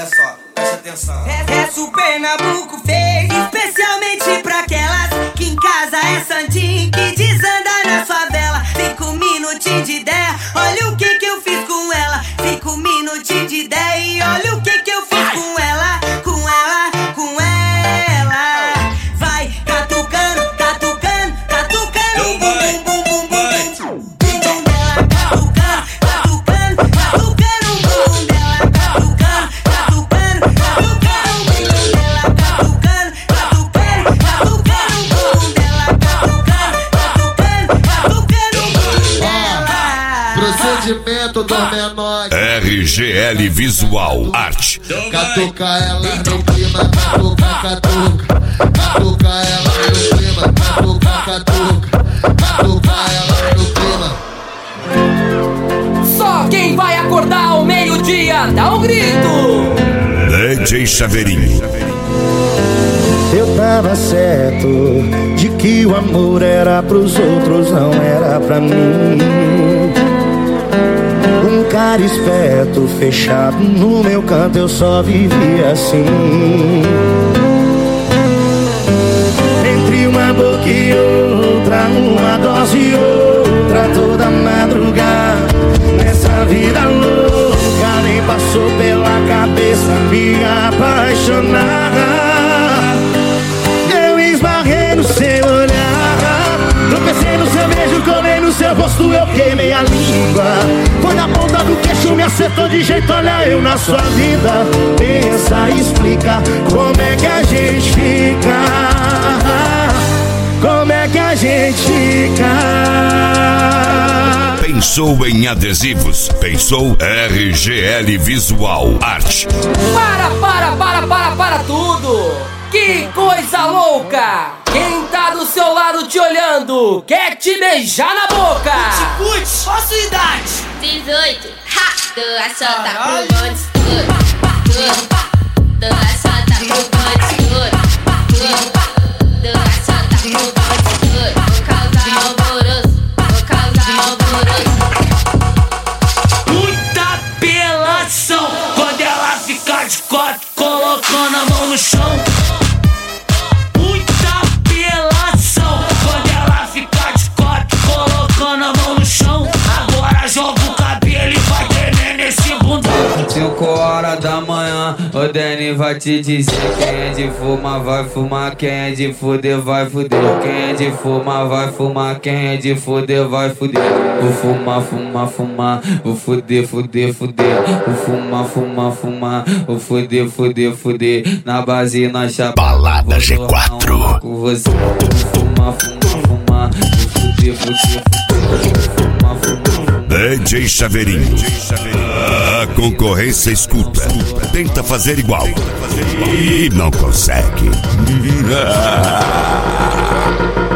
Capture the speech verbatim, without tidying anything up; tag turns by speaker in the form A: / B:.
A: Olha só, presta atenção.
B: Essa o Pernambuco fez especialmente pra aquelas que em casa é santinho, que desanda na favela. Cinco minutinhos de ideia, olha o que que eu fiz com ela. Cinco minutinhos de ideia e olha o que que eu fiz com ela. Com ela, com ela. Vai catucando, catucando, catucando. Bum, bum, bum, bum, bum, bum. Bum dela, catucando, catucando, catucando. Bum dela, catucando, catucando, catucando. Bum dela, catucando, catucando, catucando. Bum dela, catucando, catucando, catucando. Bum dela.
C: Procedimento do menor.
D: R G L Visual Arte.
C: Catuca ela no clima, catuca, catuca. Catuca ela no clima, catuca, catuca. Catuca ela no clima.
E: Só quem vai acordar ao meio-dia dá um grito.
D: D J Chaveirinho.
F: Eu tava certo de que o amor era pros outros, não era pra mim. Um cara esperto, fechado no meu canto, eu só vivia assim. Entre uma boca e outra, uma dose e outra, toda madrugada. Nessa vida louca, nem passou pela cabeça me apaixonar. Eu esbarrei no seu olhar, tropecei no seu beijo, colei no seu rosto, eu queimei a língua. Foi na ponta do queixo, me acertou de jeito, olha eu na sua vida. Pensa, explica, como é que a gente fica? Como é que a gente fica?
D: Pensou em adesivos? Pensou R G L Visual Arte.
E: Para, para, para, para, para tudo! Que coisa louca! Quem tá do seu lado te olhando quer te beijar na boca!
B: Putz, qual a sua idade?
G: dezoito. Ha! Tu assota pro bonde escuro. Tu assota pro bonde escuro. Tu assota pro bonde escuro. Vou causar alvoroço. Vou causar alvoroço.
B: Muita apelação quando ela fica de quatro, colocando a mão no chão. Muita apelação quando ela fica de quatro, colocando a mão no chão. Agora joga o cabelo e vai tremer nesse bundão.
H: Cinco horas da manhã, o Danny vai te dizer. Quem é de fumar vai fumar, quem é de fuder vai fuder. Quem é de fumar vai fumar, quem é de fuder vai fuder. Vou fumar, fumar, fumar, vou fuder, fuder, fuder. Vou fumar, fumar, fumar, vou fuder, fuder, fuder. Na base, na chapa,
D: Balada G quatro.
H: Com você, vou fumar, fumar, fumar, vou fuder, fuder, fuder. Vou fumar, fumar, fumar.
D: D J Chaveirinho. A concorrência escuta. Tenta fazer igual. E não consegue.